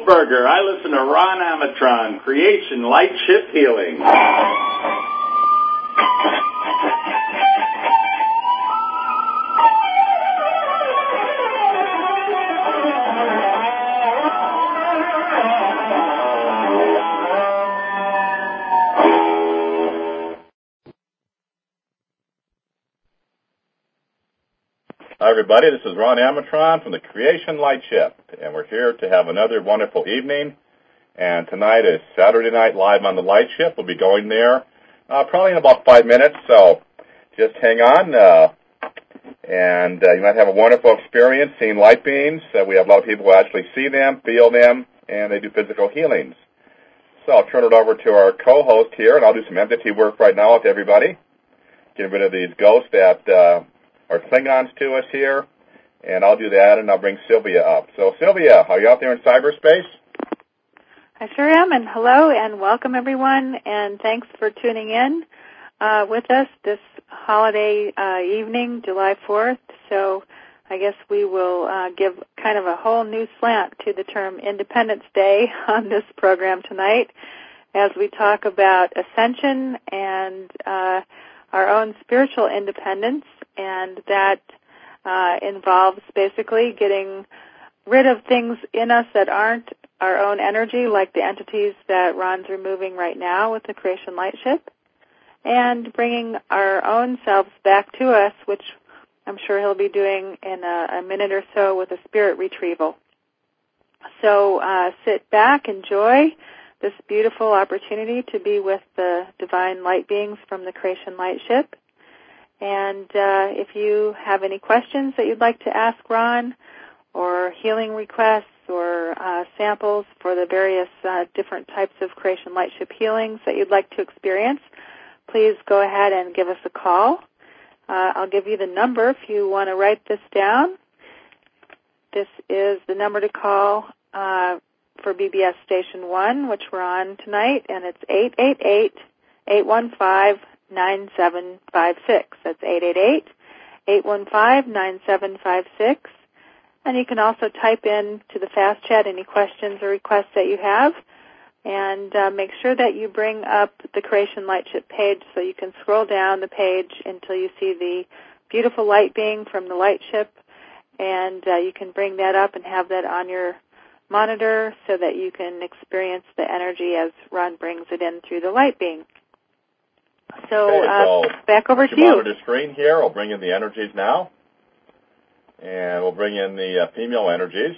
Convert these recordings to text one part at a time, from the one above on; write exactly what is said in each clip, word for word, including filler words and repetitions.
Goldberger. I listen to Ron Amatron, Creation Light Ship Healing. Hi, everybody. This is Ron Amatron from the Creation Light Ship, and we're here to have another wonderful evening. And tonight is Saturday Night Live on the Light Ship. We'll be going there uh, probably in about five minutes, so just hang on. Uh, and uh, you might have a wonderful experience seeing light beings. Uh, we have a lot of people who actually see them, feel them, and they do physical healings. So I'll turn it over to our co-host here, and I'll do some entity work right now with everybody, get rid of these ghosts that uh, are Klingons to us here, and I'll do that, and I'll bring Sylvia up. So, Sylvia, are you out there in cyberspace? I sure am, and hello, and welcome, everyone, and thanks for tuning in uh, with us this holiday uh, evening, July fourth. So I guess we will uh, give kind of a whole new slant to the term Independence Day on this program tonight as we talk about ascension and uh, our own spiritual independence. And that uh, involves basically getting rid of things in us that aren't our own energy, like the entities that Ron's removing right now with the Creation Light Ship, and bringing our own selves back to us, which I'm sure he'll be doing in a, a minute or so with a spirit retrieval. So uh, sit back, enjoy this beautiful opportunity to be with the divine light beings from the Creation Light Ship. And uh, if you have any questions that you'd like to ask Ron, or healing requests, or uh, samples for the various uh, different types of Creation Light Ship healings that you'd like to experience, please go ahead and give us a call. Uh, I'll give you the number if you want to write this down. This is the number to call uh, for B B S Station one, which we're on tonight, and it's eight eight eight, eight one five, nine seven five six. That's eight eight eight, eight one five, nine seven five six. And you can also type in to the Fast Chat any questions or requests that you have. And uh, make sure that you bring up the Creation Light Ship page so you can scroll down the page until you see the beautiful light being from the light ship. And uh, you can bring that up and have that on your monitor so that you can experience the energy as Ron brings it in through the light being. So, okay, uh, so back over to you. you. Monitor screen here. I'll bring in the energies now. And we'll bring in the uh, female energies.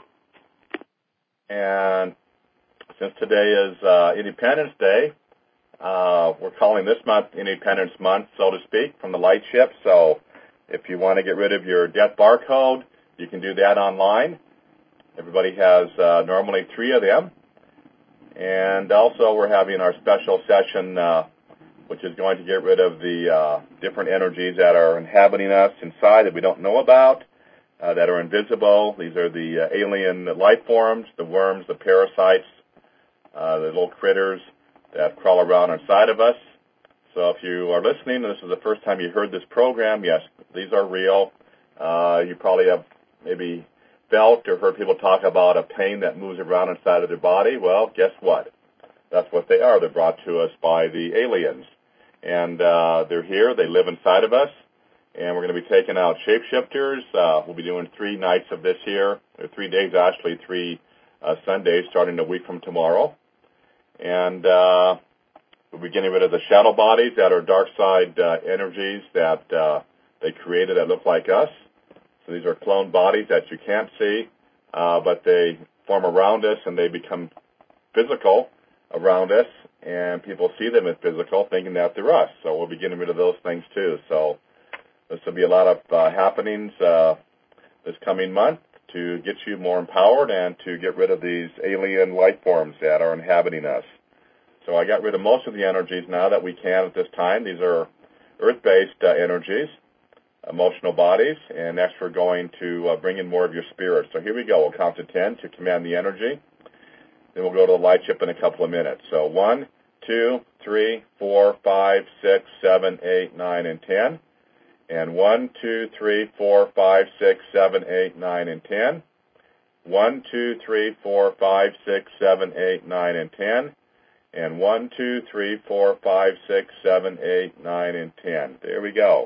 And since today is uh, Independence Day, uh, we're calling this month Independence Month, so to speak, from the Light Ship. So if you want to get rid of your death barcode, you can do that online. Everybody has uh, normally three of them. And also we're having our special session, uh, which is going to get rid of the uh, different energies that are inhabiting us inside that we don't know about. Uh, that are invisible. These are the uh, alien life forms, the worms, the parasites, uh, the little critters that crawl around inside of us. So if you are listening, and this is the first time you heard this program, yes, these are real. Uh, you probably have maybe felt or heard people talk about a pain that moves around inside of their body. Well, guess what? That's what they are. They're brought to us by the aliens. And uh, they're here. They live inside of us. And we're going to be taking out shapeshifters. Uh, we'll be doing three nights of this here, or three days actually, three uh, Sundays starting a week from tomorrow. And uh, we'll be getting rid of the shadow bodies that are dark side uh, energies that uh, they created that look like us. So these are clone bodies that you can't see, uh, but they form around us and they become physical around us, and people see them as physical, thinking that they're us. So we'll be getting rid of those things too. So this will be a lot of uh, happenings uh, this coming month to get you more empowered and to get rid of these alien life forms that are inhabiting us. So I got rid of most of the energies now that we can at this time. These are earth-based uh, energies, emotional bodies, and next we're going to uh, bring in more of your spirit. So here we go. We'll count to ten to command the energy. Then we'll go to the light ship in a couple of minutes. So one, two, three, four, five, six, seven, eight, nine, and ten. And one, two, three, four, five, six, seven, eight, nine, and ten. one, two, three, four, five, six, seven, eight, nine, and ten. And one, two, three, four, five, six, seven, eight, nine, and ten. There we go.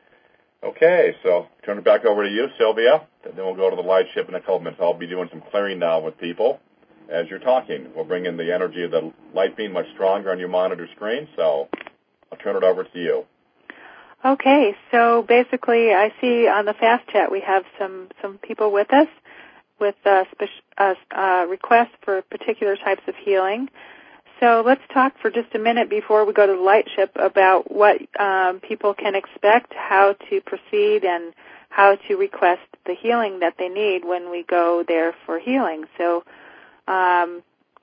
Okay, so turn it back over to you, Sylvia. And then we'll go to the light ship in a couple minutes. I'll be doing some clearing now with people as you're talking. We'll bring in the energy of the light beam much stronger on your monitor screen, so I'll turn it over to you. Okay, so basically I see on the fast chat we have some, some people with us with uh, speci- uh, uh, requests for particular types of healing. So let's talk for just a minute before we go to the light ship about what um, people can expect, how to proceed, and how to request the healing that they need when we go there for healing. So, um,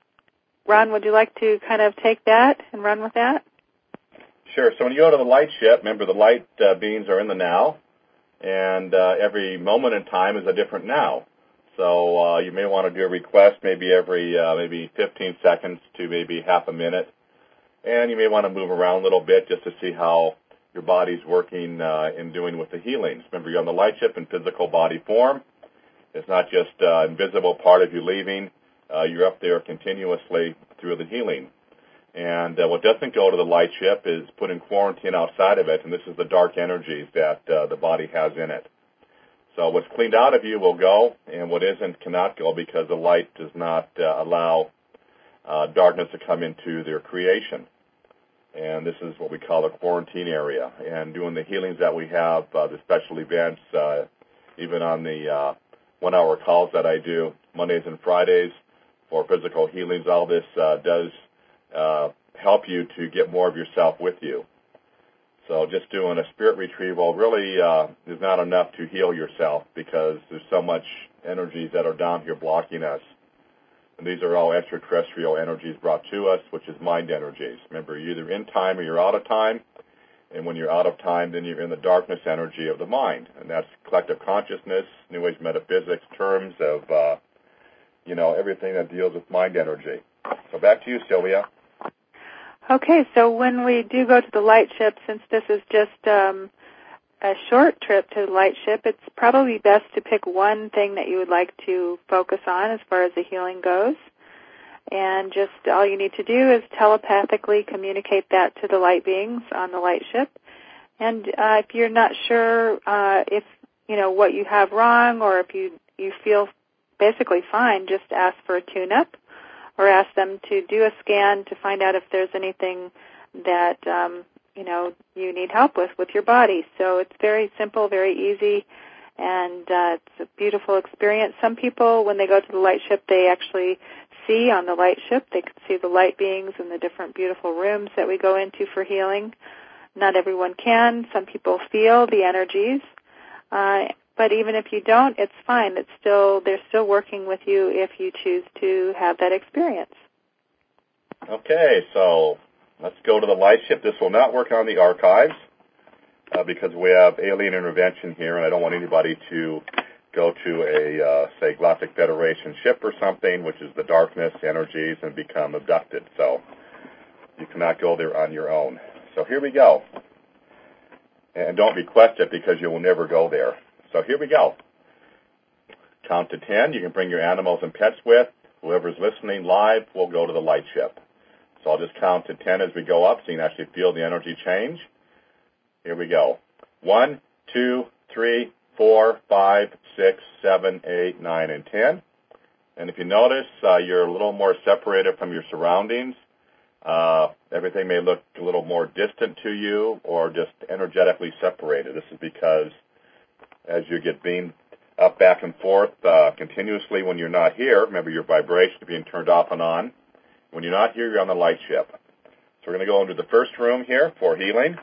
Ron, would you like to kind of take that and run with that? Sure. So when you go to the light ship, remember the light uh, beams are in the now, and uh, every moment in time is a different now. So uh, you may want to do a request maybe every uh, maybe fifteen seconds to maybe half a minute, and you may want to move around a little bit just to see how your body's working uh, in doing with the healings. Remember, you're on the light ship in physical body form. It's not just uh, invisible part of you leaving. Uh, you're up there continuously through the healing. And uh, what doesn't go to the light ship is put in quarantine outside of it, and this is the dark energies that uh, the body has in it. So what's cleaned out of you will go, and what isn't cannot go because the light does not uh, allow uh, darkness to come into their creation. And this is what we call a quarantine area. And doing the healings that we have, uh, the special events, uh, even on the uh, one-hour calls that I do, Mondays and Fridays for physical healings, all this uh, does uh, help you to get more of yourself with you. So just doing a spirit retrieval really uh, is not enough to heal yourself because there's so much energies that are down here blocking us. And these are all extraterrestrial energies brought to us, which is mind energies. Remember, you're either in time or you're out of time. And when you're out of time, then you're in the darkness energy of the mind. And that's collective consciousness, New Age metaphysics, terms of, uh, you know, everything that deals with mind energy. So back to you, Sylvia. Okay, so when we do go to the light ship, since this is just um, a short trip to the light ship, it's probably best to pick one thing that you would like to focus on as far as the healing goes. And just all you need to do is telepathically communicate that to the light beings on the light ship. And uh, if you're not sure uh, if, you know, what you have wrong or if you, you feel basically fine, just ask for a tune-up. Or ask them to do a scan to find out if there's anything that, um, you know, you need help with with your body. So it's very simple, very easy, and uh, it's a beautiful experience. Some people, when they go to the light ship, they actually see on the light ship. They can see the light beings in the different beautiful rooms that we go into for healing. Not everyone can. Some people feel the energies. Uh, But even if you don't, it's fine. It's still they're still working with you if you choose to have that experience. Okay, so let's go to the light ship. This will not work on the archives uh, because we have alien intervention here, and I don't want anybody to go to a, uh, say, Galactic Federation ship or something, which is the darkness energies, and become abducted. So you cannot go there on your own. So here we go. And don't request it because you will never go there. So here we go. Count to ten. You can bring your animals and pets with. Whoever's listening live will go to the light ship. So I'll just count to ten as we go up so you can actually feel the energy change. Here we go. One, two, three, four, five, six, seven, eight, nine, and ten. And if you notice, uh, you're a little more separated from your surroundings. Uh, everything may look a little more distant to you or just energetically separated. This is because as you get beamed up, back, and forth uh, continuously when you're not here, remember your vibration is being turned off and on. When you're not here, you're on the light ship. So we're going to go into the first room here for healing.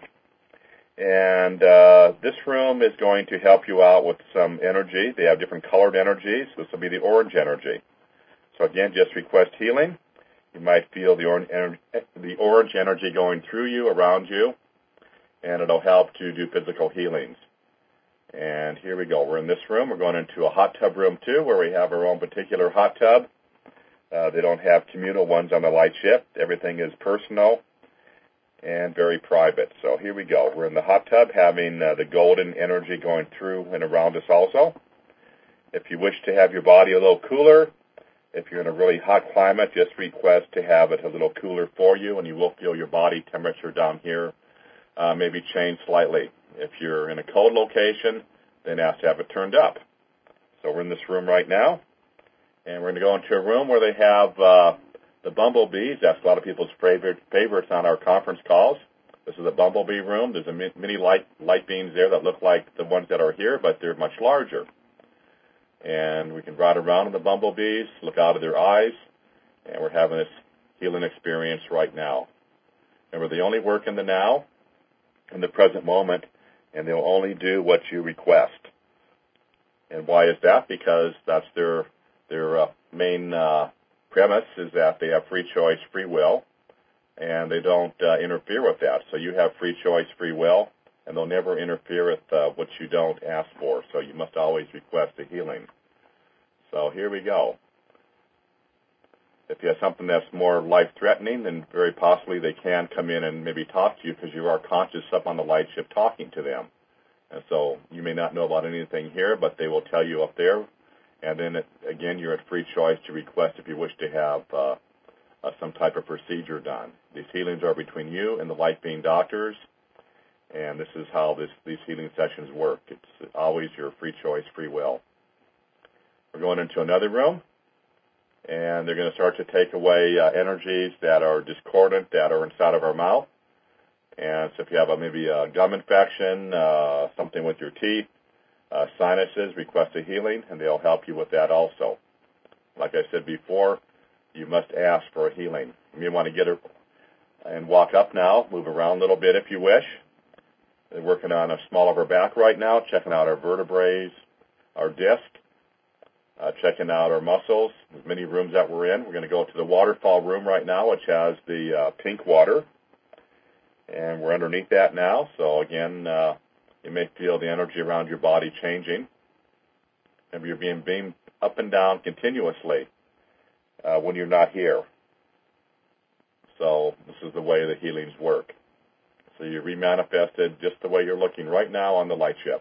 And uh, this room is going to help you out with some energy. They have different colored energies. This will be the orange energy. So again, just request healing. You might feel the orange, the orange energy going through you, around you, and it'll help to do physical healings. And here we go. We're in this room. We're going into a hot tub room, too, where we have our own particular hot tub. Uh, they don't have communal ones on the light ship. Everything is personal and very private. So here we go. We're in the hot tub having uh, the golden energy going through and around us also. If you wish to have your body a little cooler, if you're in a really hot climate, just request to have it a little cooler for you, and you will feel your body temperature down here uh, maybe change slightly. If you're in a cold location, then ask to have it turned up. So we're in this room right now, and we're going to go into a room where they have uh, the bumblebees. That's a lot of people's favorite favorites on our conference calls. This is a bumblebee room. There's a mini light, light beams there that look like the ones that are here, but they're much larger. And we can ride around in the bumblebees, look out of their eyes, and we're having this healing experience right now. Remember, they only work in the now, in the present moment, and they'll only do what you request. And why is that? Because that's their their uh, main uh, premise is that they have free choice, free will, and they don't uh, interfere with that. So you have free choice, free will, and they'll never interfere with uh, what you don't ask for. So you must always request a healing. So here we go. If you have something that's more life-threatening, then very possibly they can come in and maybe talk to you because you are conscious up on the light ship talking to them. And so you may not know about anything here, but they will tell you up there. And then, it, again, you're at free choice to request if you wish to have uh, uh, some type of procedure done. These healings are between you and the light being doctors. And this is how this, these healing sessions work. It's always your free choice, free will. We're going into another room, and they're going to start to take away uh, energies that are discordant, that are inside of our mouth. And so if you have a, maybe a gum infection, uh, something with your teeth, uh, sinuses, request a healing, and they'll help you with that also. Like I said before, you must ask for a healing. You want to get it and walk up now, move around a little bit if you wish. They're working on a small of our back right now, checking out our vertebrae, our disc, uh, checking out our muscles. There's many rooms that we're in. We're going to go to the waterfall room right now, which has the uh, pink water. And we're underneath that now. So, again, uh, you may feel the energy around your body changing. And you're being beamed up and down continuously uh, when you're not here. So this is the way the healings work. So you remanifested just the way you're looking right now on the light ship.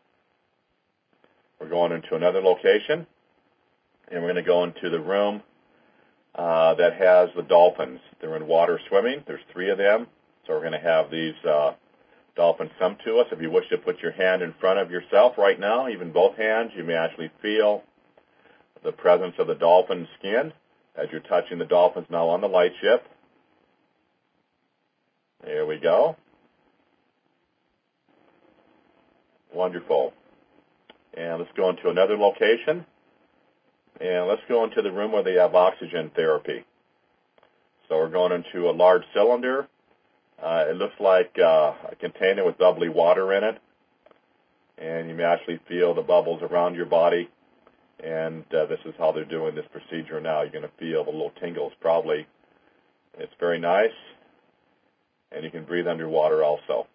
We're going into another location, and we're going to go into the room uh, that has the dolphins. They're in water swimming. There's three of them. So we're going to have these uh, dolphins come to us. If you wish to put your hand in front of yourself right now, even both hands, you may actually feel the presence of the dolphin skin as you're touching the dolphins now on the light ship. There we go. Wonderful. And let's go into another location. And let's go into the room where they have oxygen therapy. So we're going into a large cylinder. Uh, it looks like uh, a container with bubbly water in it. And you may actually feel the bubbles around your body. And uh, this is how they're doing this procedure now. You're going to feel the little tingles probably. It's very nice. And you can breathe underwater also.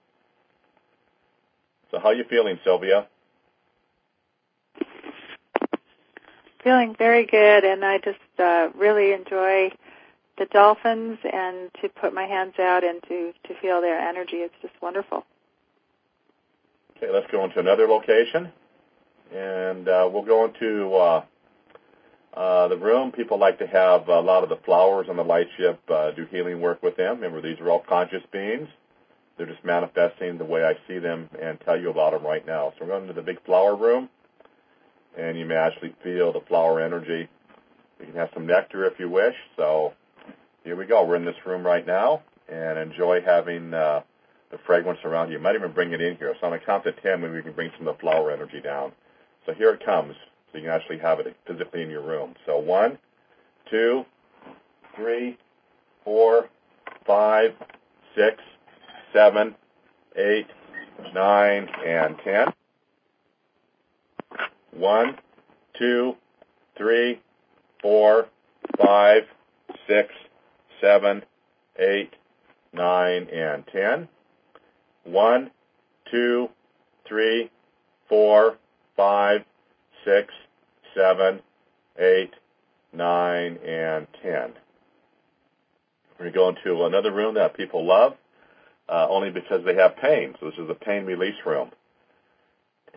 So how are you feeling, Sylvia? Feeling very good, and I just uh, really enjoy the dolphins and to put my hands out and to, to feel their energy. It's just wonderful. Okay, let's go into another location, and uh, we'll go into uh, uh, the room. People like to have a lot of the flowers on the light ship, uh, do healing work with them. Remember, these are all conscious beings. They're just manifesting the way I see them and tell you about them right now. So we're going to the big flower room, and you may actually feel the flower energy. You can have some nectar if you wish. So here we go. We're in this room right now, and enjoy having uh, the fragrance around you. You might even bring it in here. So on a count of ten, maybe we can bring some of the flower energy down. So here it comes. So you can actually have it physically in your room. So one, two, three, four, five, six, seven, eight, nine, and ten. One, two, three, four, five, six, seven, eight, nine, and ten. One, two, three, four, five, six, seven, eight, nine, and ten. We're going to go into another room that people love. Uh, only because they have pain. So this is the pain release room.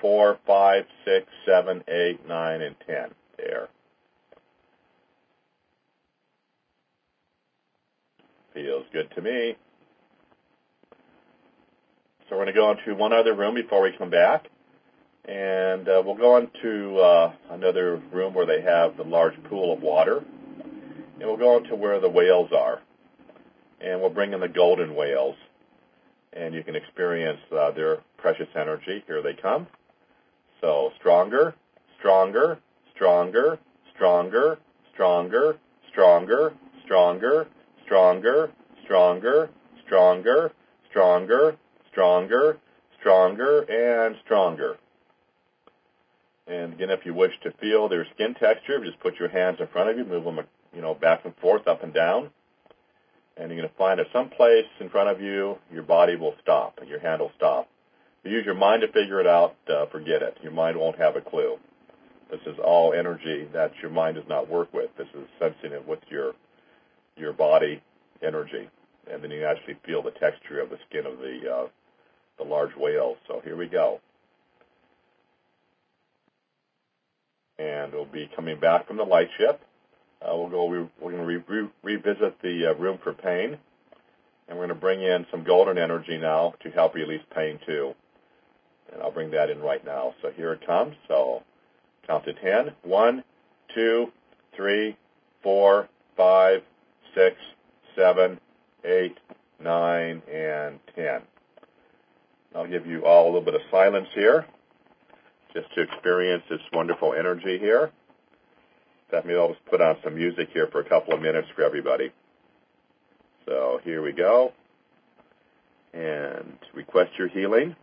four, five, six, seven, eight, nine, and ten. There. Feels good to me. So we're going to go into one other room before we come back. And uh, we'll go into uh, another room where they have the large pool of water. And we'll go into where the whales are. And we'll bring in the golden whales. And you can experience uh, their precious energy. Here they come. So stronger, stronger, stronger, stronger, stronger, stronger, stronger, stronger, stronger, stronger, stronger, stronger, stronger, and stronger. And again, if you wish to feel their skin texture, just put your hands in front of you, move them, you know, back and forth, up and down. And you're going to find at some place in front of you, your body will stop, and your hand will stop. If you use your mind to figure it out, uh, forget it. Your mind won't have a clue. This is all energy that your mind does not work with. This is sensing it with your your body energy. And then you actually feel the texture of the skin of the uh, the large whale. So here we go. And we'll be coming back from the light ship. Uh, we'll go. Re- we're going to re- re- revisit the uh, room for pain, and we're going to bring in some golden energy now to help release pain too. And I'll bring that in right now. So here it comes. So count to ten. One, two, three, four, five, six, seven, eight, nine, and ten. I'll give you all a little bit of silence here, just to experience this wonderful energy here. That means I'll just put on some music here for a couple of minutes for everybody. So here we go. And request your healing.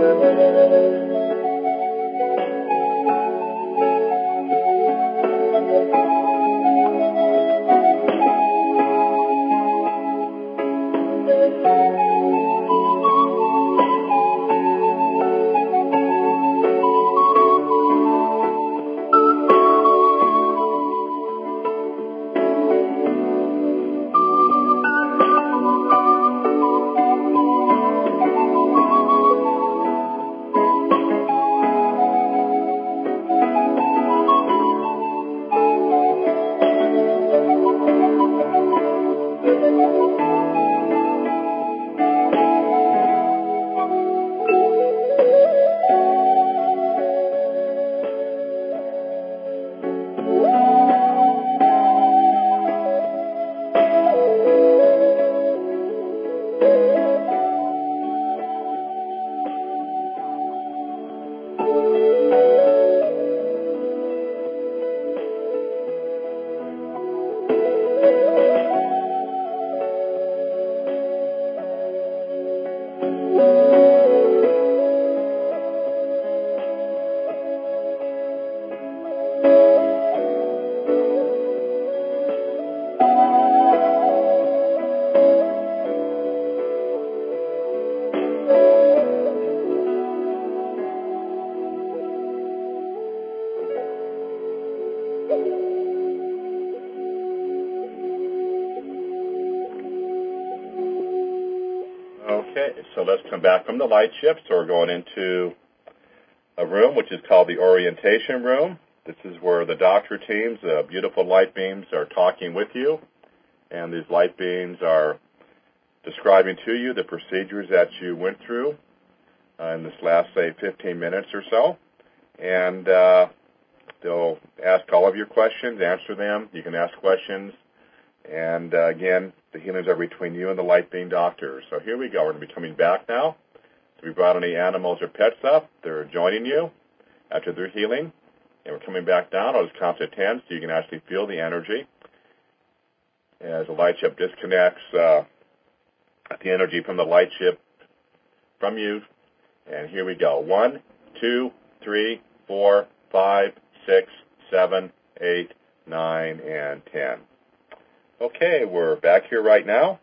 Okay, so let's come back from the light shift. So we're going into a room which is called the orientation room. This is where the doctor teams, the beautiful light beams, are talking with you. And these light beams are describing to you the procedures that you went through uh, in this last, say, fifteen minutes or so. And uh, they'll ask all of your questions, answer them. You can ask questions. And uh, again, the healings are between you and the light beam doctor. So here we go. We're going to be coming back now. So we brought any animals or pets up. They're joining you after their healing. And we're coming back down. I'll just count to ten so you can actually feel the energy. As the light ship disconnects uh, the energy from the light ship from you. And here we go. One, two, three, four, five, six, seven, eight, nine, and ten. Okay, we're back here right now.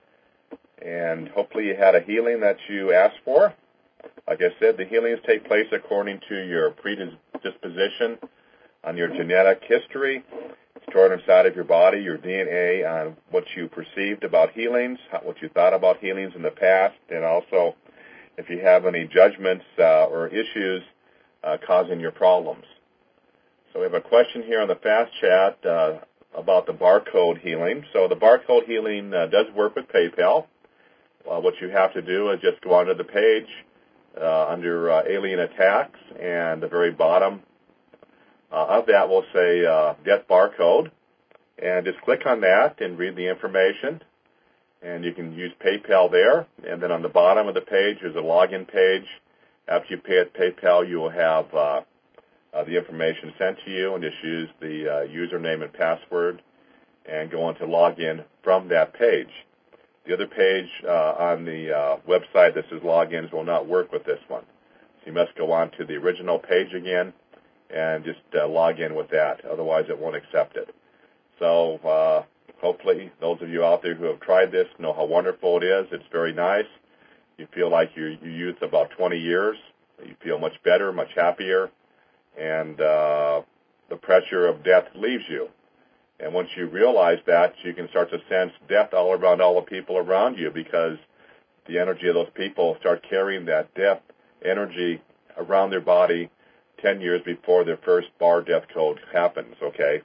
And hopefully you had a healing that you asked for. Like I said, the healings take place according to your predisposition on your genetic history. It's stored inside of your body, your D N A, on what you perceived about healings, what you thought about healings in the past, and also if you have any judgments uh, or issues uh, causing your problems. So we have a question here on the fast chat uh, about the barcode healing. So the barcode healing uh, does work with PayPal. Uh, what you have to do is just go onto the page uh, under uh, Alien Attacks, and the very bottom uh, of that will say uh, Get Barcode, and just click on that and read the information, and you can use PayPal there. And then on the bottom of the page is a login page. After you pay at PayPal, you will have uh, uh, the information sent to you, and just use the uh, username and password and go on to log in from that page. The other page uh, on the uh, website that says logins will not work with this one. So you must go on to the original page again and just uh, log in with that. Otherwise, it won't accept it. So uh, hopefully those of you out there who have tried this know how wonderful it is. It's very nice. You feel like your, your youth about twenty years. You feel much better, much happier, and uh, the pressure of death leaves you. And once you realize that, you can start to sense death all around all the people around you, because the energy of those people start carrying that death energy around their body ten years before their first bar death code happens, okay?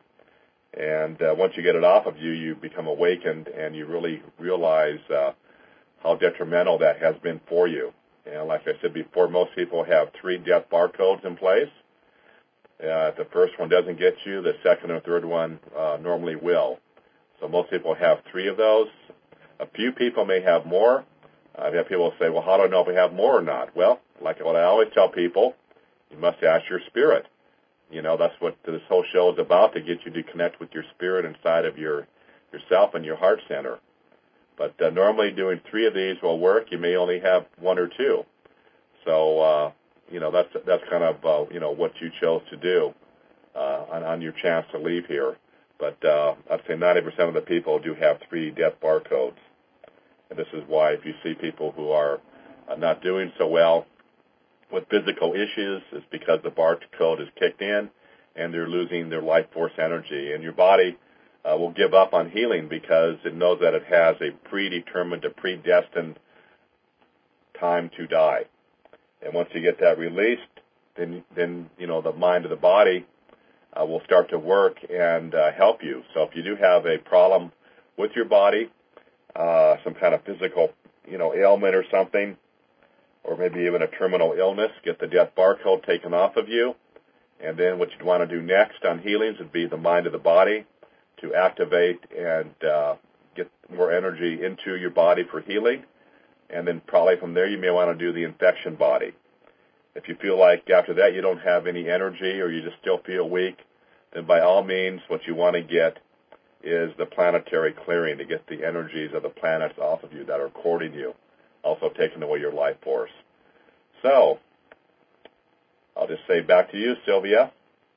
And uh, once you get it off of you, you become awakened, and you really realize uh, how detrimental that has been for you. And like I said before, most people have three death barcodes in place. Uh, if the first one doesn't get you, the second or third one uh, normally will. So most people have three of those. A few people may have more. I've had people say, well, how do I know if we have more or not? Well, like what I always tell people, you must ask your spirit. You know, that's what this whole show is about, to get you to connect with your spirit inside of your yourself and your heart center. But uh, normally doing three of these will work. You may only have one or two. So, uh, you know, that's that's kind of, uh, you know, what you chose to do uh, on, on your chance to leave here. But uh, I'd say ninety percent of the people do have three death barcodes. And this is why if you see people who are uh, not doing so well with physical issues, it's because the barcode is kicked in and they're losing their life force energy. And your body uh, will give up on healing because it knows that it has a predetermined, a predestined time to die. And once you get that released, then, then you know, the mind of the body uh, will start to work and uh, help you. So if you do have a problem with your body, uh, some kind of physical, you know, ailment or something, or maybe even a terminal illness, get the death barcode taken off of you. And then what you'd want to do next on healings would be the mind of the body to activate and uh, get more energy into your body for healing. And then probably from there you may want to do the infection body. If you feel like after that you don't have any energy or you just still feel weak, then by all means what you want to get is the planetary clearing to get the energies of the planets off of you that are courting you, also taking away your life force. So, I'll just say back to you, Sylvia.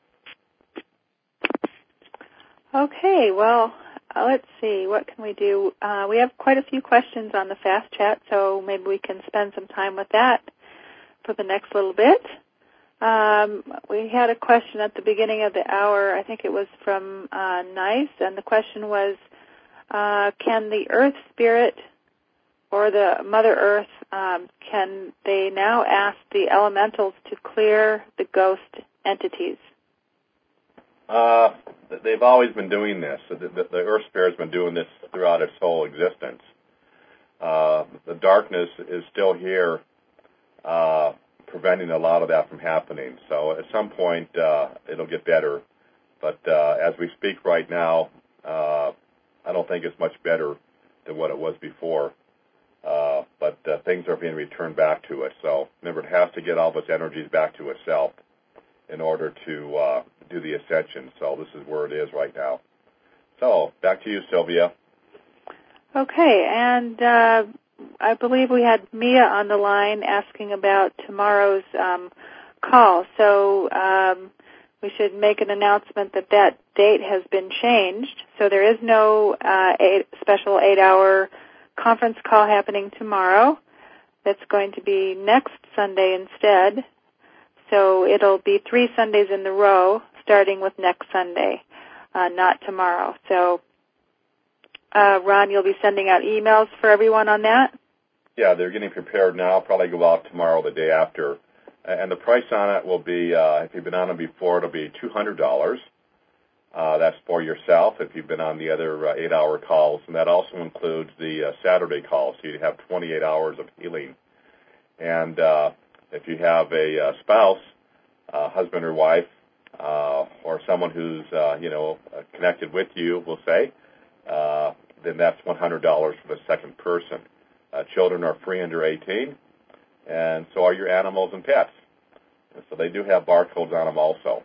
Okay, well, uh, let's see, what can we do? Uh, we have quite a few questions on the Fast Chat, so maybe we can spend some time with that for the next little bit. Um, we had a question at the beginning of the hour, I think it was from uh, Nice, and the question was, uh, can the Earth Spirit or the Mother Earth, um, can they now ask the elementals to clear the ghost entities? Uh, they've always been doing this. The, the, the Earth Spirit's been doing this throughout its whole existence. Uh, the darkness is still here, uh, preventing a lot of that from happening. So at some point, uh, it'll get better. But uh, as we speak right now, uh, I don't think it's much better than what it was before. Uh, but uh, things are being returned back to it. So remember, it has to get all of its energies back to itself in order to uh, do the ascension. So this is where it is right now. So back to you, Sylvia. Okay, and uh, I believe we had Mia on the line asking about tomorrow's um, call. So um, we should make an announcement that that date has been changed. So there is no uh, eight, special eight-hour conference call happening tomorrow. That's going to be next Sunday instead. So it'll be three Sundays in a row, starting with next Sunday, uh, not tomorrow. So, uh, Ron, you'll be sending out emails for everyone on that? Yeah, they're getting prepared now. Probably go out tomorrow, the day after. And the price on it will be, uh, if you've been on it before, it'll be two hundred dollars. Uh, that's for yourself if you've been on the other uh, eight-hour calls. And that also includes the uh, Saturday calls. So you have twenty-eight hours of healing. And uh, if you have a uh, spouse, uh, husband or wife, uh, or someone who's, uh, you know, connected with you, we'll say, uh, then that's one hundred dollars for the second person. Uh, children are free under eighteen, and so are your animals and pets. And so they do have barcodes on them also.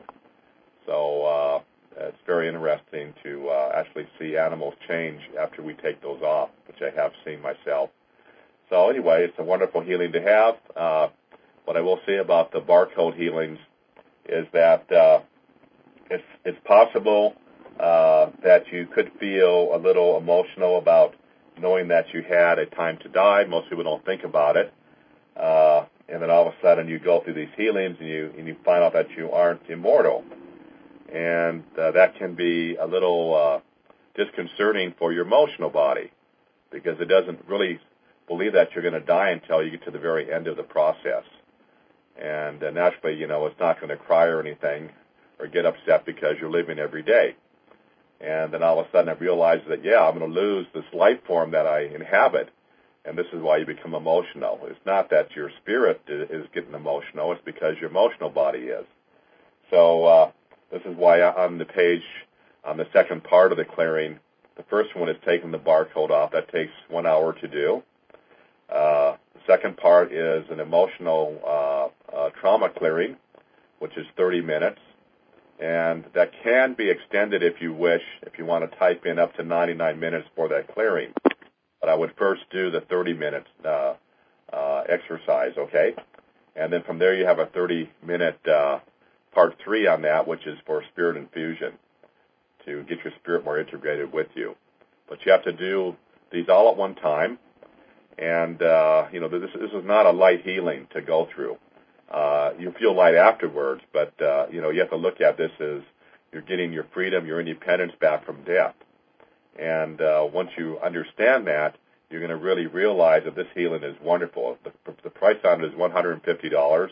So uh, it's very interesting to uh, actually see animals change after we take those off, which I have seen myself. So anyway, it's a wonderful healing to have. Uh, what I will say about the barcode healings is that uh, it's, it's possible uh, that you could feel a little emotional about knowing that you had a time to die. Most people don't think about it. Uh, and then all of a sudden you go through these healings and you, and you find out that you aren't immortal. And uh, that can be a little uh, disconcerting for your emotional body because it doesn't really believe that you're going to die until you get to the very end of the process. And uh, naturally, you know, it's not going to cry or anything or get upset because you're living every day. And then all of a sudden it realizes that, yeah, I'm going to lose this life form that I inhabit, and this is why you become emotional. It's not that your spirit is getting emotional. It's because your emotional body is. So uh, this is why on the page, on the second part of the clearing, the first one is taking the barcode off. That takes one hour to do. Uh, the second part is an emotional uh, uh, trauma clearing, which is thirty minutes. And that can be extended if you wish, if you want to type in up to ninety-nine minutes for that clearing. But I would first do the thirty minute uh, uh, exercise, okay? And then from there you have a thirty-minute uh, part three on that, which is for spirit infusion, to get your spirit more integrated with you. But you have to do these all at one time. And, uh, you know, this, this is not a light healing to go through. Uh, you feel light afterwards, but, uh, you know, you have to look at this as you're getting your freedom, your independence back from death. And uh, once you understand that, you're going to really realize that this healing is wonderful. The, the price on it is one hundred fifty dollars,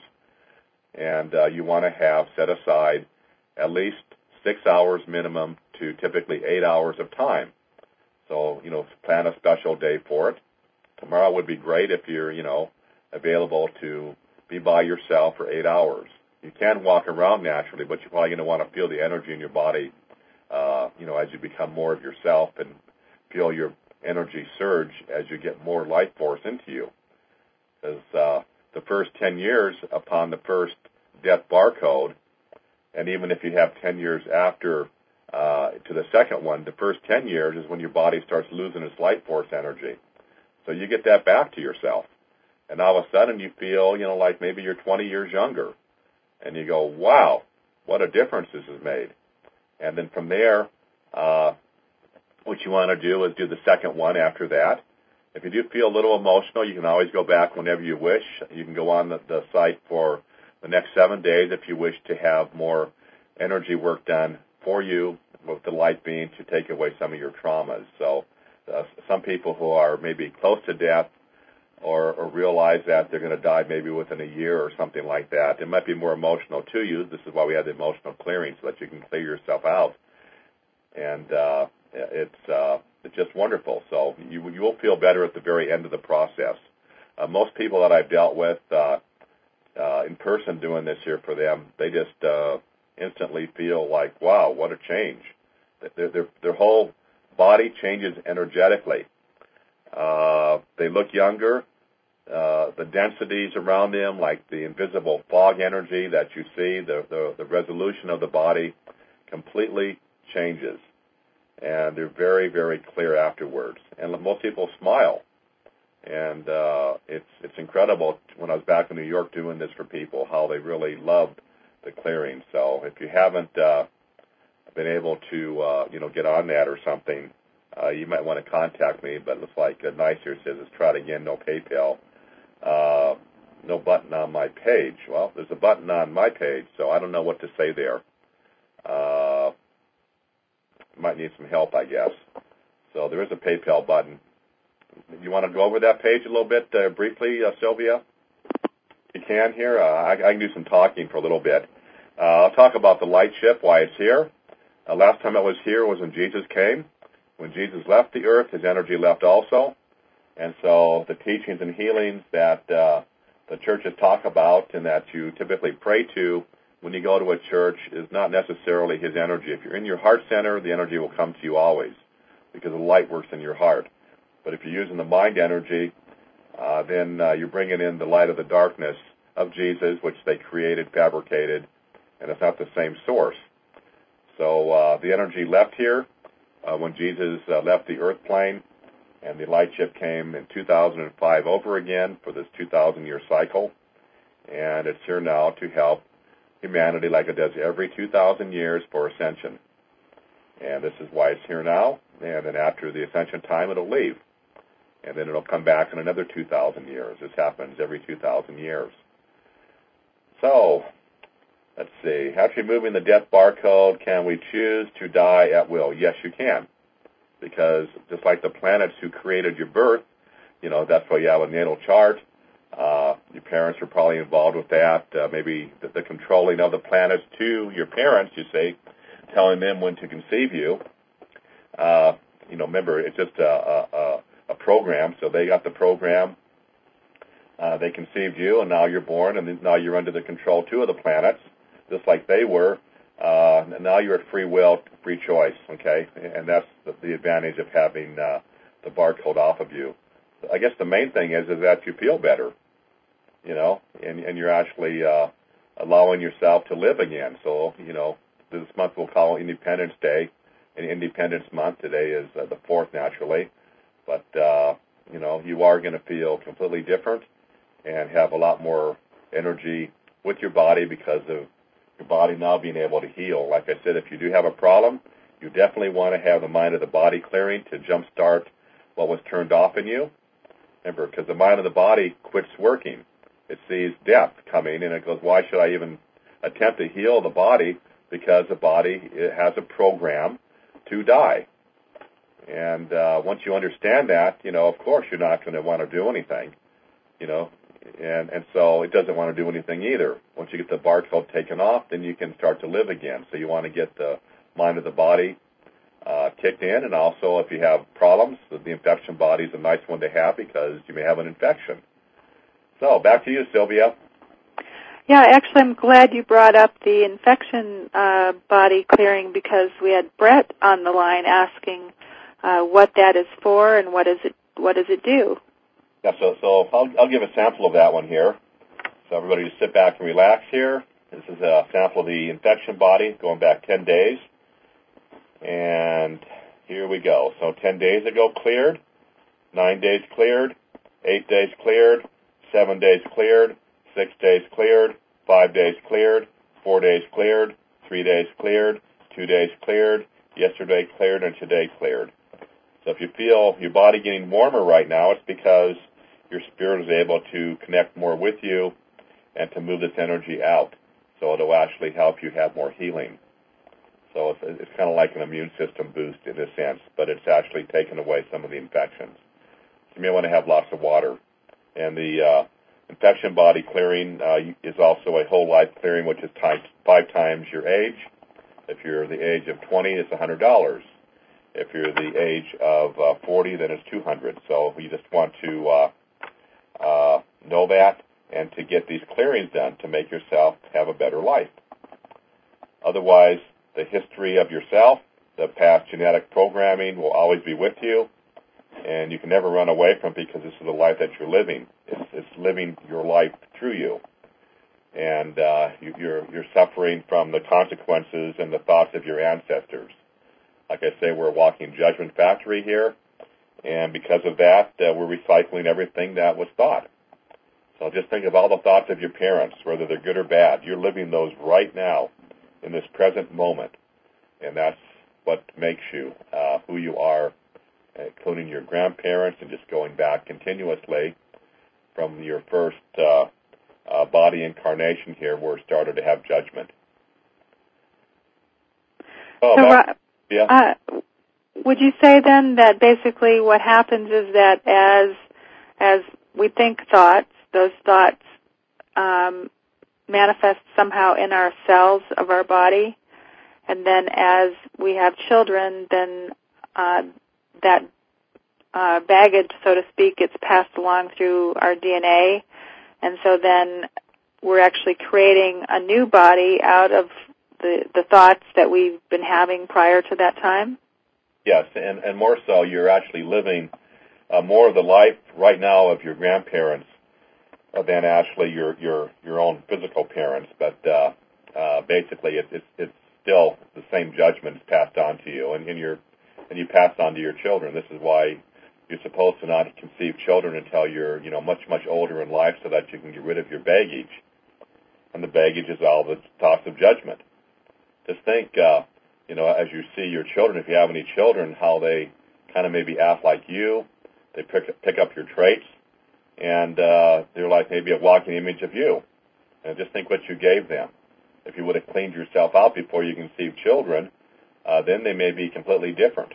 and uh, you want to have set aside at least six hours minimum to typically eight hours of time. So, you know, plan a special day for it. Tomorrow would be great if you're, you know, available to be by yourself for eight hours. You can walk around naturally, but you're probably going to want to feel the energy in your body, uh, you know, as you become more of yourself and feel your energy surge as you get more life force into you. Because uh, the first ten years upon the first death barcode, and even if you have ten years after uh, to the second one, the first ten years is when your body starts losing its life force energy. So you get that back to yourself. And all of a sudden you feel, you know, like maybe you're twenty years younger. And you go, wow, what a difference this has made. And then from there, uh, what you want to do is do the second one after that. If you do feel a little emotional, you can always go back whenever you wish. You can go on the, the site for the next seven days if you wish to have more energy work done for you with the light beam to take away some of your traumas. So uh, some people who are maybe close to death or, or realize that they're going to die maybe within a year or something like that, it might be more emotional to you. This is why we have the emotional clearing, so that you can clear yourself out. And uh, it's uh, it's just wonderful. So you you will feel better at the very end of the process. Uh, most people that I've dealt with uh, uh, in person doing this here for them, they just uh, instantly feel like, wow, what a change. Their their, their whole body changes energetically. Uh, they look younger. Uh, the densities around them, like the invisible fog energy that you see, the, the, the resolution of the body completely changes. And they're very, very clear afterwards. And most people smile. And uh, it's it's incredible when I was back in New York doing this for people, how they really loved the clearing. So if you haven't uh, been able to, uh, you know, get on that or something, uh, you might want to contact me. But it looks like uh, Nice here says, let's try it again, no PayPal. Uh, no button on my page. Well, there's a button on my page, so I don't know what to say there. Uh, might need some help, I guess. So there is a PayPal button. You want to go over that page a little bit uh, briefly, uh, Sylvia? You can here. Uh, I, I can do some talking for a little bit. Uh, I'll talk about the light ship, why it's here. Uh, last time it was here was when Jesus came. When Jesus left the earth, his energy left also. And so the teachings and healings that uh, the churches talk about and that you typically pray to when you go to a church is not necessarily his energy. If you're in your heart center, the energy will come to you always because the light works in your heart. But if you're using the mind energy, uh, then uh, you're bringing in the light of the darkness of Jesus, which they created, fabricated, and it's not the same source. So uh, the energy left here uh, when Jesus uh, left the earth plane, and the light ship came in two thousand five over again for this two thousand year cycle. And it's here now to help humanity like it does every two thousand years for ascension. And this is why it's here now. And then after the ascension time, it'll leave. And then it'll come back in another two thousand years. This happens every two thousand years. So, let's see. After removing the death barcode, can we choose to die at will? Yes, you can. Because just like the planets who created your birth, you know, that's why you have a natal chart. Uh, your parents are probably involved with that. Uh, maybe the, the controlling of the planets to your parents, you see, telling them when to conceive you. Uh, you know, remember, it's just a, a, a program. So they got the program. Uh, they conceived you, and now you're born, and now you're under the control, too, of the planets, just like they were. Uh, and now you're at free will, free choice, okay? And that's the, the advantage of having uh, the barcode off of you. I guess the main thing is is that you feel better, you know, and, and you're actually uh, allowing yourself to live again. So, you know, this month we'll call Independence Day and Independence Month. Today is uh, the fourth, naturally. But, uh, you know, you are going to feel completely different and have a lot more energy with your body because of your body now being able to heal. Like I said, if you do have a problem, you definitely want to have the mind of the body clearing to jumpstart what was turned off in you. Remember, because the mind of the body quits working. It sees death coming, and it goes, why should I even attempt to heal the body? Because the body it has a program to die. And uh, once you understand that, you know, of course you're not going to want to do anything, you know, and, and so it doesn't want to do anything either. Once you get the barcode taken off, then you can start to live again. So you want to get the mind of the body uh, kicked in, and also if you have problems, the infection body is a nice one to have because you may have an infection. So back to you, Sylvia. Yeah, actually, I'm glad you brought up the infection uh, body clearing because we had Brett on the line asking uh, what that is for and what is it what does it do. Yeah, so so I'll, I'll give a sample of that one here. So everybody just sit back and relax here. This is a sample of the infection body going back ten days. And here we go. So ten days ago cleared, nine days cleared, eight days cleared, seven days cleared, six days cleared, five days cleared, four days cleared, three days cleared, two days cleared, yesterday cleared, and today cleared. So if you feel your body getting warmer right now, it's because your spirit is able to connect more with you and to move this energy out. So it'll actually help you have more healing. So it's, it's kind of like an immune system boost in a sense, but it's actually taken away some of the infections. So you may want to have lots of water. And the uh, infection body clearing uh, is also a whole life clearing, which is times, five times your age. If you're the age of twenty, it's one hundred dollars. If you're the age of uh, forty, then it's two hundred dollars. So you just want to uh, uh, know that and to get these clearings done to make yourself have a better life. Otherwise, the history of yourself, the past genetic programming will always be with you, and you can never run away from it because this is the life that you're living. It's, it's living your life through you. And uh, you, you're, you're suffering from the consequences and the thoughts of your ancestors. Like I say, we're a walking judgment factory here, and because of that, uh, we're recycling everything that was thought. So just think of all the thoughts of your parents, whether they're good or bad. You're living those right now in this present moment, and that's what makes you uh, who you are, including your grandparents, and just going back continuously from your first uh, uh, body incarnation here where it started to have judgment. Oh, so, that, yeah. Uh, would you say then that basically what happens is that as as we think thoughts, those thoughts um, manifest somehow in our cells of our body, and then as we have children, then uh, that uh, baggage, so to speak, gets passed along through our D N A, and so then we're actually creating a new body out of the, the thoughts that we've been having prior to that time? Yes, and, and more so, you're actually living uh, more of the life right now of your grandparents uh, than actually your, your, your own physical parents. But uh, uh, basically, it, it's it's still the same judgments passed on to you, and, and, you're, and you pass on to your children. This is why you're supposed to not conceive children until you're you know much, much older in life so that you can get rid of your baggage. And the baggage is all the thoughts of judgment. Just think, uh, you know, as you see your children, if you have any children, how they kind of maybe act like you. They pick, pick up your traits, and uh, they're like maybe a walking image of you. And just think what you gave them. If you would have cleaned yourself out before you conceived children, uh, then they may be completely different.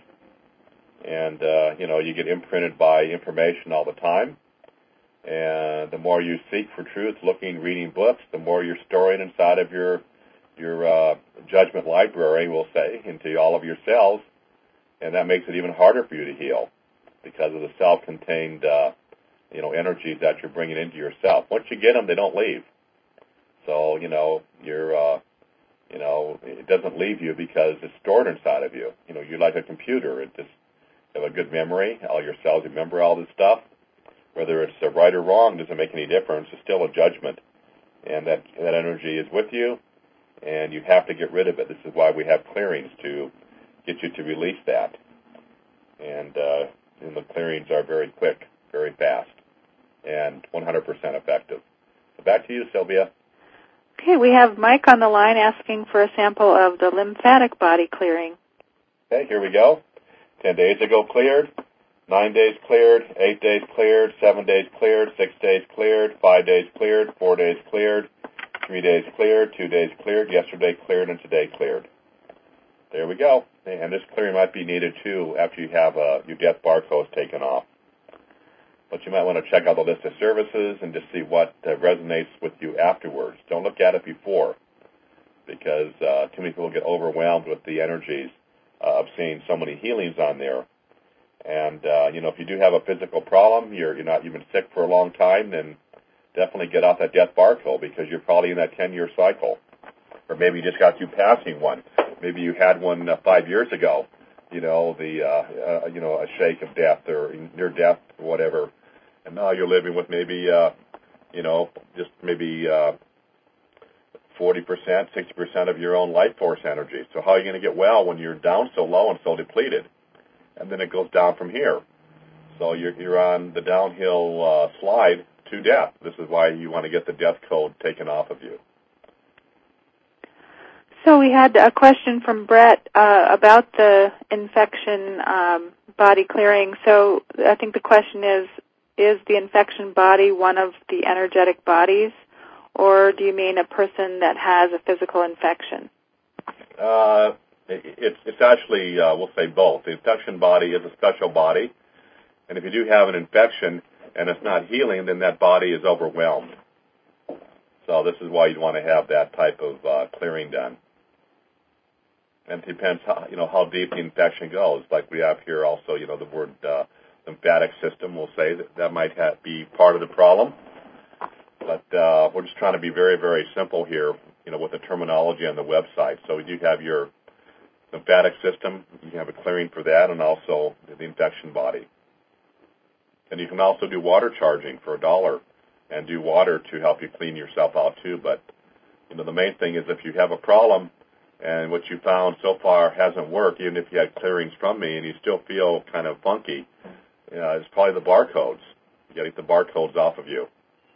And, uh, you know, you get imprinted by information all the time. And the more you seek for truth, looking, reading books, the more you're storing inside of your your uh, judgment library, we'll say, into all of your cells, and that makes it even harder for you to heal because of the self-contained, uh, you know, energies that you're bringing into yourself. Once you get them, they don't leave. So, you know, you're, uh, you know, it doesn't leave you because it's stored inside of you. You know, you're like a computer. It just have a good memory. All your cells remember all this stuff. Whether it's right or wrong doesn't make any difference. It's still a judgment, and that that energy is with you. And you have to get rid of it. This is why we have clearings, to get you to release that. And, uh, and the clearings are very quick, very fast, and one hundred percent effective. So back to you, Sylvia. Okay, we have Mike on the line asking for a sample of the lymphatic body clearing. Okay, here we go. Ten days ago cleared, nine days cleared, eight days cleared, seven days cleared, six days cleared, five days cleared, four days cleared, three days cleared, two days cleared, yesterday cleared, and today cleared. There we go. And this clearing might be needed, too, after you have uh, your death barcodes taken off. But you might want to check out the list of services and just see what uh, resonates with you afterwards. Don't look at it before, because uh, too many people get overwhelmed with the energies uh, of seeing so many healings on there. And, uh, you know, if you do have a physical problem, you're, you're not even sick for a long time, then definitely get off that death barcode, because you're probably in that ten-year cycle. Or maybe you just got through passing one. Maybe you had one uh, five years ago, you know, the, uh, uh, you know, a shake of death or near death or whatever. And now you're living with maybe, uh, you know, just maybe uh, forty percent, sixty percent of your own life force energy. So how are you going to get well when you're down so low and so depleted? And then it goes down from here. So you're, you're on the downhill uh, slide to death. This is why you want to get the death code taken off of you. So we had a question from Brett uh, about the infection um, body clearing. So I think the question is, is the infection body one of the energetic bodies, or do you mean a person that has a physical infection? Uh, it's, it's actually, uh, we'll say both. The infection body is a special body, and if you do have an infection and it's not healing, then that body is overwhelmed. So this is why you'd want to have that type of uh, clearing done. And it depends how, you know, how deep the infection goes. Like we have here also, you know, the word uh, lymphatic system, we'll say that that might have, be part of the problem. But uh, we're just trying to be very, very simple here, you know, with the terminology on the website. So you have your lymphatic system, you have a clearing for that, and also the infection body. And you can also do water charging for a dollar and do water to help you clean yourself out too. But, you know, the main thing is if you have a problem and what you found so far hasn't worked, even if you had clearings from me and you still feel kind of funky, uh, it's probably the barcodes. You got to get the barcodes off of you,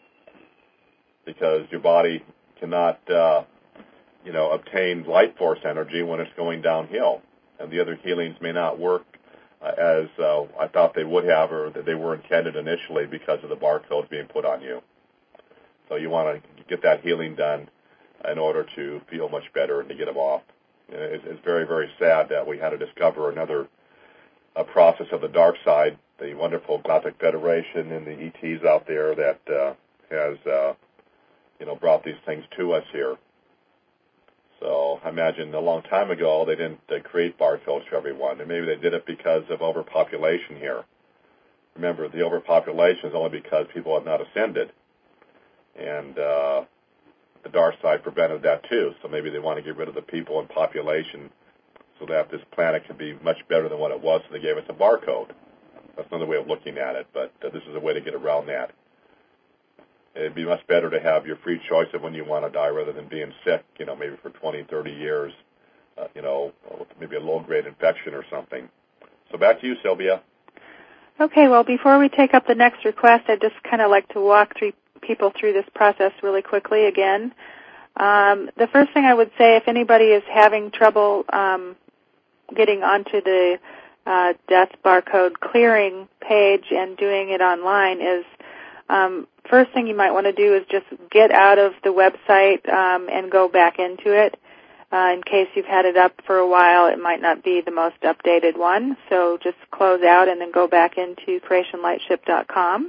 because your body cannot, uh, you know, obtain life force energy when it's going downhill, and the other healings may not work uh, as uh, I thought they would have, or that they were intended initially because of the barcodes being put on you. So you want to get that healing done in order to feel much better and to get them off. It's, it's very, very sad that we had to discover another uh, process of the dark side, the wonderful Galactic Federation and the E Ts out there that uh, has, uh, you know, brought these things to us here. So I imagine a long time ago they didn't uh, create barcodes for everyone, and maybe they did it because of overpopulation here. Remember, the overpopulation is only because people have not ascended, and uh, the dark side prevented that too. So maybe they want to get rid of the people and population so that this planet can be much better than what it was, so they gave us a barcode. That's another way of looking at it, but uh, this is a way to get around that. It'd be much better to have your free choice of when you want to die rather than being sick, you know, maybe for twenty, thirty years, uh, you know, maybe a low-grade infection or something. So back to you, Sylvia. Okay, well, before we take up the next request, I'd just kind of like to walk through people through this process really quickly again. Um, the first thing I would say, if anybody is having trouble um, getting onto the uh, death barcode clearing page and doing it online, is um, first thing you might want to do is just get out of the website um, and go back into it. Uh, in case you've had it up for a while, it might not be the most updated one. So just close out and then go back into creation lightship dot com.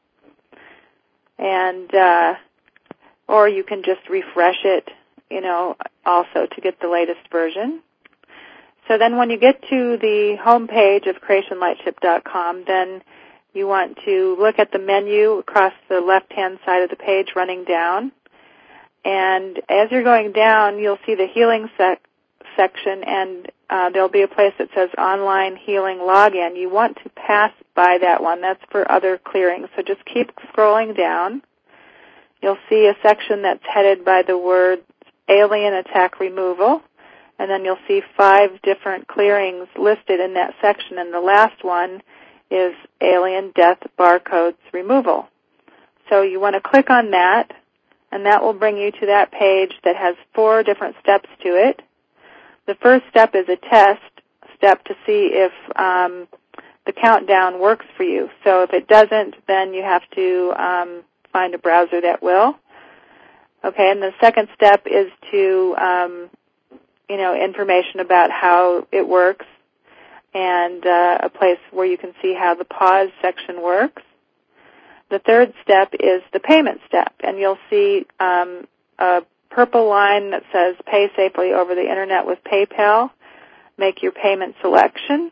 And, uh, or you can just refresh it, you know, also to get the latest version. So then when you get to the home page of creation lightship dot com, then you want to look at the menu across the left-hand side of the page running down. And as you're going down, you'll see the healing sec- section, and uh, there'll be a place that says Online Healing Login. You want to pass by that one. That's for other clearings. So just keep scrolling down. You'll see a section that's headed by the word Alien Attack Removal, and then you'll see five different clearings listed in that section, and the last one is Alien Death Barcodes Removal. So you want to click on that, and that will bring you to that page that has four different steps to it. The first step is a test step to see if um, the countdown works for you. So if it doesn't, then you have to um, find a browser that will. Okay, and the second step is to, um, you know, information about how it works and uh, a place where you can see how the pause section works. The third step is the payment step, and you'll see um, a purple line that says Pay Safely over the Internet with PayPal. Make your payment selection.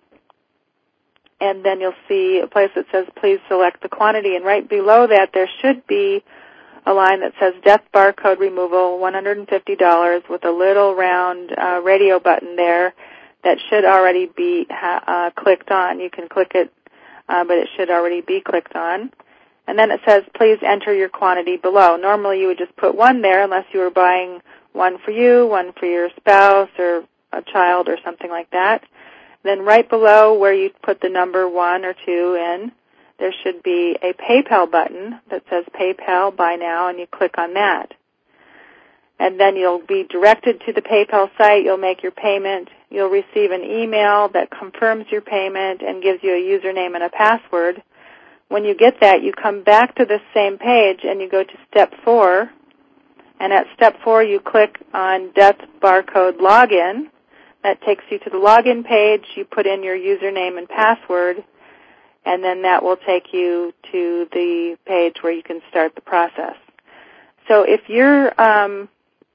And then you'll see a place that says Please select the quantity. And right below that, there should be a line that says Death Barcode Removal, one hundred fifty dollars, with a little round uh, radio button there that should already be uh, clicked on. You can click it, uh, but it should already be clicked on. And then it says, please enter your quantity below. Normally you would just put one there unless you were buying one for you, one for your spouse or a child or something like that. Then right below where you put the number one or two in, there should be a PayPal button that says PayPal Buy Now, and you click on that. And then you'll be directed to the PayPal site. You'll make your payment. You'll receive an email that confirms your payment and gives you a username and a password. When you get that, you come back to this same page and you go to step four. And at step four, you click on Death Barcode Login. That takes you to the login page. You put in your username and password, and then that will take you to the page where you can start the process. So if your um,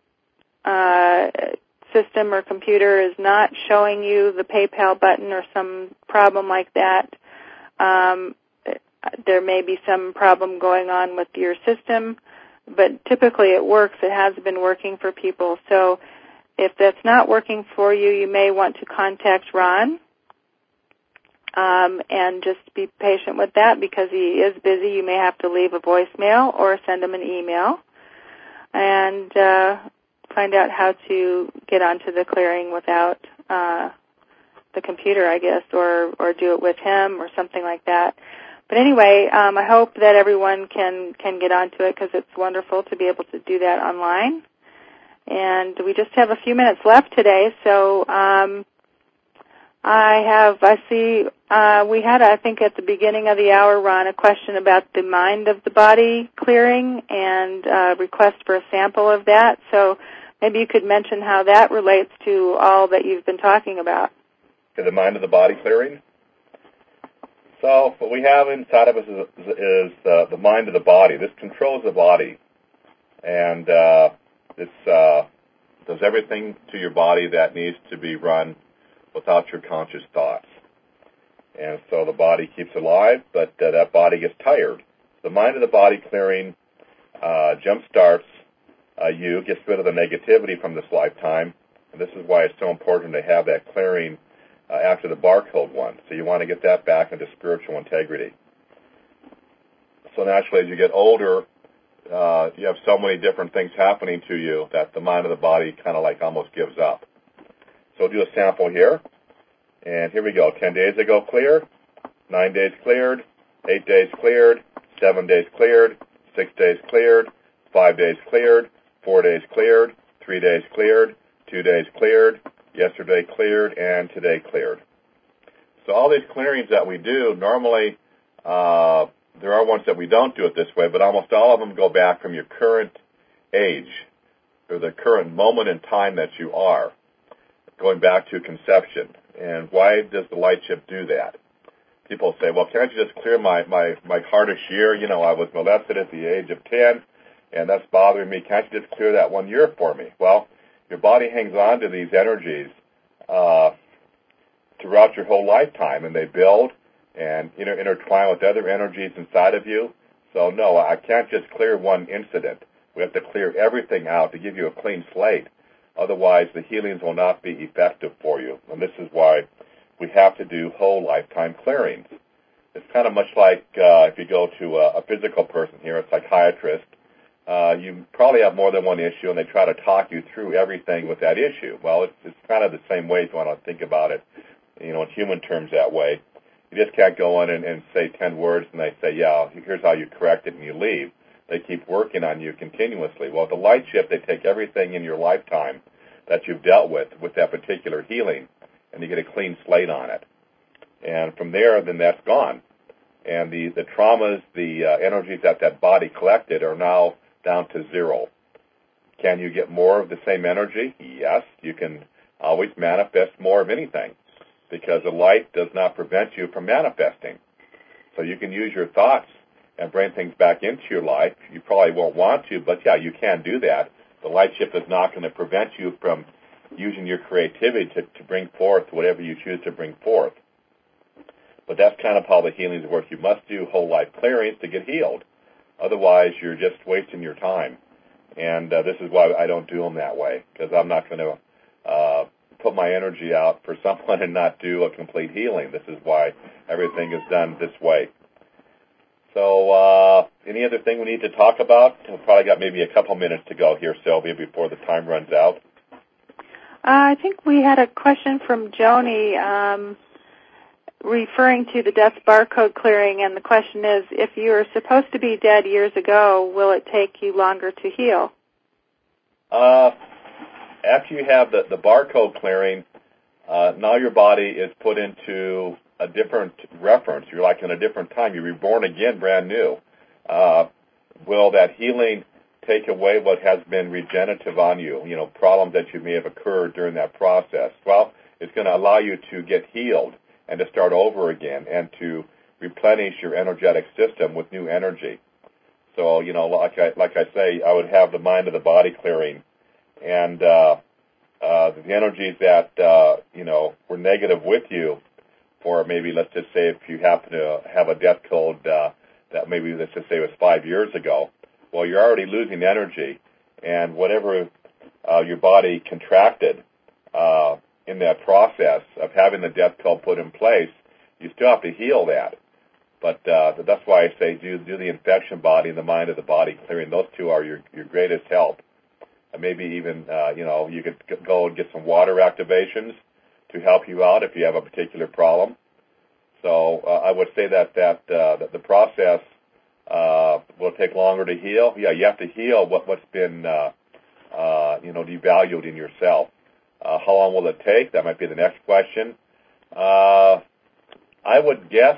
uh, system or computer is not showing you the PayPal button or some problem like that, um, there may be some problem going on with your system, but typically it works. It has been working for people. So if that's not working for you, you may want to contact Ron um, and just be patient with that because he is busy. You may have to leave a voicemail or send him an email and uh, find out how to get onto the clearing without uh, the computer, I guess, or, or do it with him or something like that. But anyway, um, I hope that everyone can, can get onto it because it's wonderful to be able to do that online. And we just have a few minutes left today, so um, I have, I see, uh, we had, I think, at the beginning of the hour, Ron, a question about the mind of the body clearing and a request for a sample of that. So maybe you could mention how that relates to all that you've been talking about. To the mind of the body clearing? So what we have inside of us is, is uh, the mind of the body. This controls the body, and uh, this uh, does everything to your body that needs to be run without your conscious thoughts. And so the body keeps alive, but uh, that body gets tired. The mind of the body clearing uh, jump starts uh, you, gets rid of the negativity from this lifetime, and this is why it's so important to have that clearing Uh, after the barcode one. So you want to get that back into spiritual integrity. So naturally, as you get older, uh, you have so many different things happening to you that the mind of the body kind of like almost gives up. So we'll do a sample here. And here we go. Ten days ago clear, nine days cleared, eight days cleared, seven days cleared, six days cleared, five days cleared, four days cleared, three days cleared, two days cleared, yesterday cleared, and today cleared. So all these clearings that we do, normally uh, there are ones that we don't do it this way, but almost all of them go back from your current age or the current moment in time that you are, going back to conception. And why does the light ship do that? People say, well, can't you just clear my, my, my hardest year? You know, I was molested at the age of ten, and that's bothering me. Can't you just clear that one year for me? Well, your body hangs on to these energies uh, throughout your whole lifetime, and they build and you know, intertwine with other energies inside of you. So, no, I can't just clear one incident. We have to clear everything out to give you a clean slate. Otherwise, the healings will not be effective for you. And this is why we have to do whole lifetime clearings. It's kind of much like uh, if you go to a, a physical person here, a psychiatrist, Uh, you probably have more than one issue, and they try to talk you through everything with that issue. Well, it's, it's kind of the same way if you want to think about it, you know, in human terms that way. You just can't go in and, and say ten words, and they say, yeah, here's how you correct it, and you leave. They keep working on you continuously. Well, with the light shift, they take everything in your lifetime that you've dealt with, with that particular healing, and you get a clean slate on it. And from there, then that's gone. And the, the traumas, the uh, energies that that body collected are now down to zero. Can you get more of the same energy? Yes, you can always manifest more of anything, because the light does not prevent you from manifesting. So you can use your thoughts and bring things back into your life. You probably won't want to, but yeah, you can do that. The light shift is not going to prevent you from using your creativity to, to bring forth whatever you choose to bring forth. But that's kind of how the healings work. You must do whole life clearings to get healed. Otherwise, you're just wasting your time. And uh, this is why I don't do them that way, because I'm not going to uh, put my energy out for someone and not do a complete healing. This is why everything is done this way. So uh, any other thing we need to talk about? We've probably got maybe a couple minutes to go here, Sylvia, before the time runs out. Uh, I think we had a question from Joni um, referring to the death barcode clearing, and the question is, if you are supposed to be dead years ago, will it take you longer to heal? Uh, after you have the, the barcode clearing, uh, now your body is put into a different reference. You're like in a different time. You're reborn again, brand new. Uh, will that healing take away what has been regenerative on you, you know, problems that you may have occurred during that process? Well, it's going to allow you to get healed and to start over again and to replenish your energetic system with new energy. So, you know, like I, like I say, I would have the mind of the body clearing, and uh, uh, the energies that, uh, you know, were negative with you, for maybe, let's just say, if you happen to have a death code uh, that maybe, let's just say, was five years ago, well, you're already losing energy, and whatever uh, your body contracted uh, in that process of having the death code put in place, you still have to heal that. But uh, that's why I say do do the infection body and the mind of the body clearing. Those two are your, your greatest help. And maybe even, uh, you know, you could go and get some water activations to help you out if you have a particular problem. So uh, I would say that that, uh, that the process uh, will take longer to heal. Yeah, you have to heal what, what's been, uh, uh, you know, devalued in yourself. Uh, how long will it take? That might be the next question. Uh, I would guess,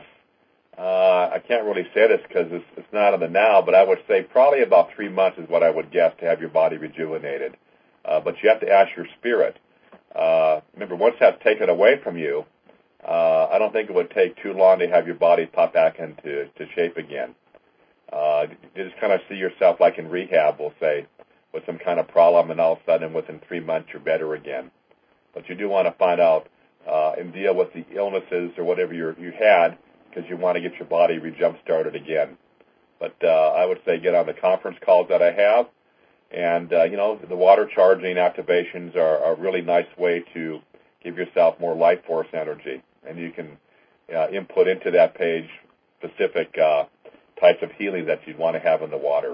uh, I can't really say this because it's, it's not in the now, but I would say probably about three months is what I would guess to have your body rejuvenated. Uh, but you have to ask your spirit. Uh, remember, once that's taken away from you, uh, I don't think it would take too long to have your body pop back into to shape again. Uh, you just kind of see yourself like in rehab, we'll say, with some kind of problem, and all of a sudden within three months you're better again. But you do want to find out uh, and deal with the illnesses or whatever you're, you had, because you want to get your body re-jump started again. But uh, I would say get on the conference calls that I have. And, uh, you know, the water charging activations are, are a really nice way to give yourself more life force energy. And you can uh, input into that page specific uh, types of healing that you'd want to have in the water.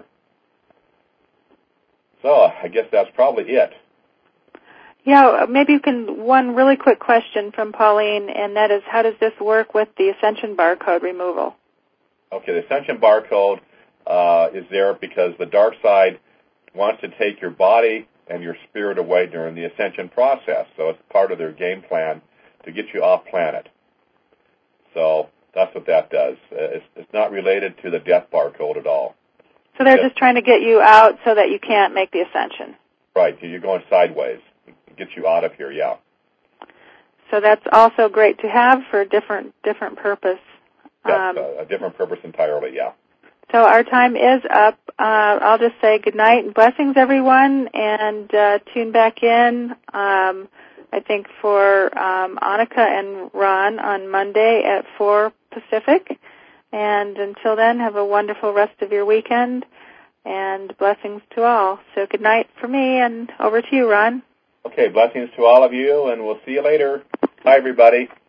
So I guess that's probably it. Yeah, maybe you can, one really quick question from Pauline, and that is, how does this work with the Ascension barcode removal? Okay, the Ascension barcode uh, is there because the dark side wants to take your body and your spirit away during the ascension process. So it's part of their game plan to get you off planet. So that's what that does. It's, it's not related to the death barcode at all. So they're just trying to get you out so that you can't make the ascension. Right. You're going sideways. Get you out of here, yeah. So that's also great to have for a different, different purpose. That's um, a, a different purpose entirely, yeah. So our time is up. Uh, I'll just say good night and blessings, everyone, and uh, tune back in, um, I think, for um, Annika and Ron on Monday at four Pacific. And until then, have a wonderful rest of your weekend, and blessings to all. So good night for me, and over to you, Ron. Okay, blessings to all of you, and we'll see you later. Bye, everybody.